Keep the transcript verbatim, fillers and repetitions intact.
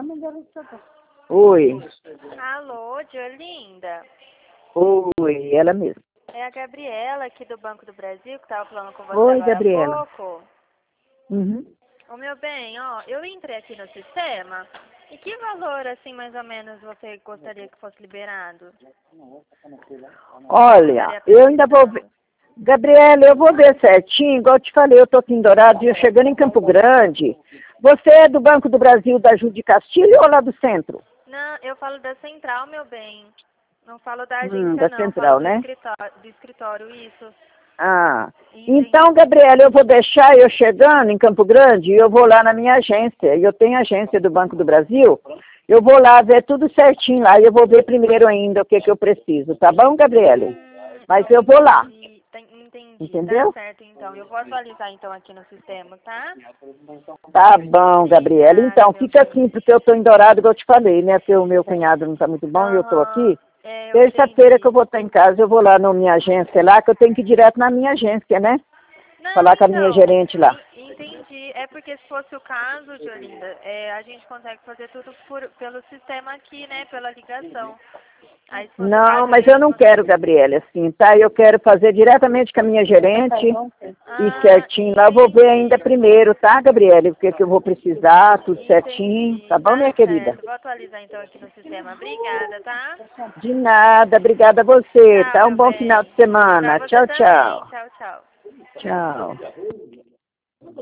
Oi. Alô, Diolinda? Oi, ela mesma. É a Gabriela aqui do Banco do Brasil, que estava falando com você Oi, agora Gabriela. há pouco. Uhum. Ô, meu bem, ó, eu entrei aqui no sistema. E que valor, assim, mais ou menos, você gostaria que fosse liberado? Olha, eu ainda vou ver. Gabriela, eu vou ver certinho, igual eu te falei, eu tô aqui em Dourado, eu chegando em Campo Grande. Você é do Banco do Brasil da Ju de Castilho ou lá do centro? Não, eu falo da central, meu bem. Não falo da Hum, agência, da não. Eu central, falo do né? escritório, do escritório, isso. Ah, Entendi. então, Gabriela, eu vou deixar eu chegando em Campo Grande e eu vou lá na minha agência. E eu tenho agência do Banco do Brasil. Eu vou lá ver tudo certinho lá e eu vou ver primeiro ainda o que, que eu preciso. Tá bom, Gabriela? Hum, Mas eu vou lá. Entendi, entendi. Entendeu? Tá certo, então. Eu vou atualizar, então, aqui no sistema, tá? Tá bom, Gabriela. Obrigada, Então, meu fica bem. assim, porque eu tô em Dourado, igual eu te falei, né? Porque o meu cunhado não tá muito bom e eu tô Aham, aqui. é, eu Terça-feira que eu entendi. vou estar em casa, eu vou lá na minha agência lá, que eu tenho que ir direto na minha agência, né? Não, Falar com a minha então, gerente lá. en- entendi. É porque se fosse o caso, Diolinda, é, a gente consegue fazer tudo por, pelo sistema aqui, né? Pela ligação. Aí se fosse o Não, caso, a mas eu gente não consegue... quero, Gabriela, assim, tá? Eu quero fazer diretamente com a minha gerente e Ah, certinho lá. Eu vou ver ainda entendi. primeiro, tá, Gabriela? O que, que eu vou precisar, tudo certinho. Entendi. Tá bom, Tá minha querida? certo. Vou atualizar então aqui no sistema. Obrigada, tá? De nada, obrigada a você, Tchau, tá? Um meu bom final bem. de Pra semana. você Tchau, também. tchau. Tchau, tchau. Tchau.